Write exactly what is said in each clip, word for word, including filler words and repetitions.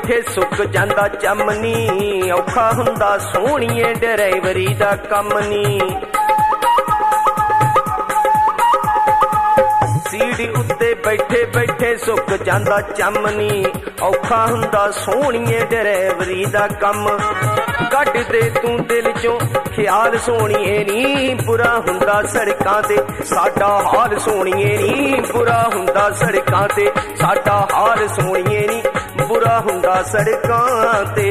बैठे सुक जांदा चमनी, औखा हुंदा सोहणीए ड्राइवरी दा कम नी। सीढ़ी उत्ते बैठे बैठे सुक जांदा चमनी, औखा हुंदा सोहणीए ड्राइवरी दा कम। कट दे तू दिल चों ख्याल सोहणीए नी, बुरा हुंदा सड़कां ते साडा हाल सोहणीए नी, बुरा हुंदा सड़कां ते साडा हाल सोहणीए नी, बुरा हुंदा सड़कां ते।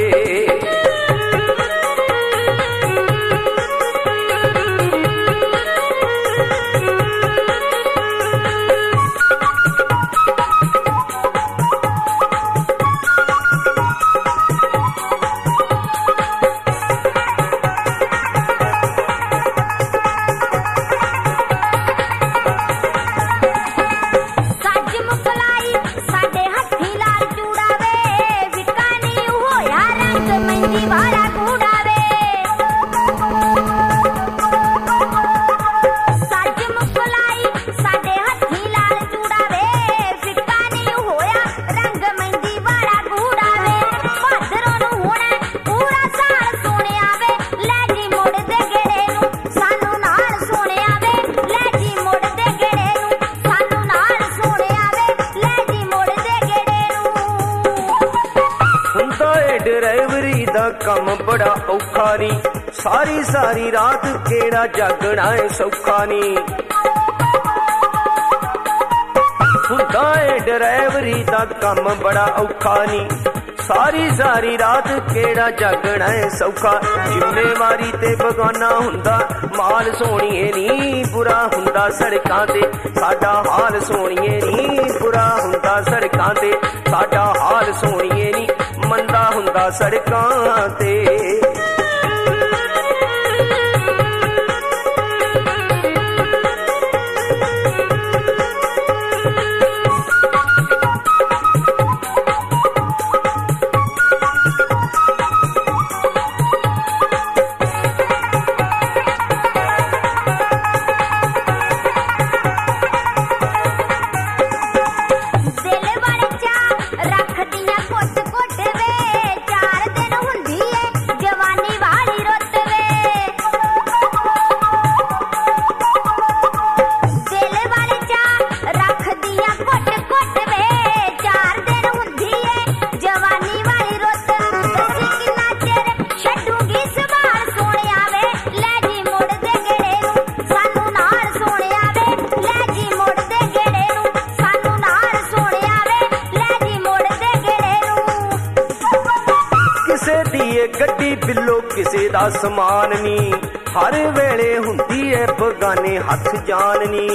ड्राइवरी दा कम बड़ा औखा नी, सारी सारी रात केड़ा जागना है सौखा नी। हुंदा है ड्राइवरी दा कम बड़ा औखा नी, सारी सारी रात केड़ा जागना है सौखा। जिम्मेवारी ते बगाना हुंदा माल सोहणीए नी, बुरा हुंदा सड़कां ते साडा हाल सोहणीए नी, बुरा हुंदा सड़कां ते साडा हाल सोहणीए नी, मंदा हुंदा सड़कां ते। गड्डी बिल्लो किसे दा समान नी, हर वेले हुंदी है बगाने हथ जान नी।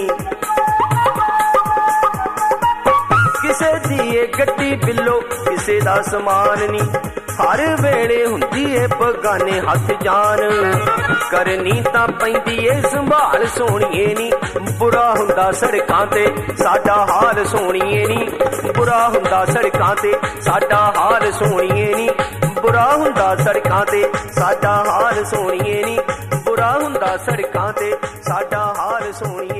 किसे दी गड्डी बिल्लो किसे दा समान नी, हर वेले हुंदी है बगाने हथ जान। करनी तां पैंदी ए संभाल सोहणीए नी, बुरा हुंदा सड़कां ते साडा हाल सोहणीए नी, बुरा हुंदा सड़कां ते साडा हाल सोहणीए नी, बुरा हुंदा सड़कां ते साडा हाल सोहणीए नी, बुरा हुंदा सड़कां ते साडा हाल सोहणीए।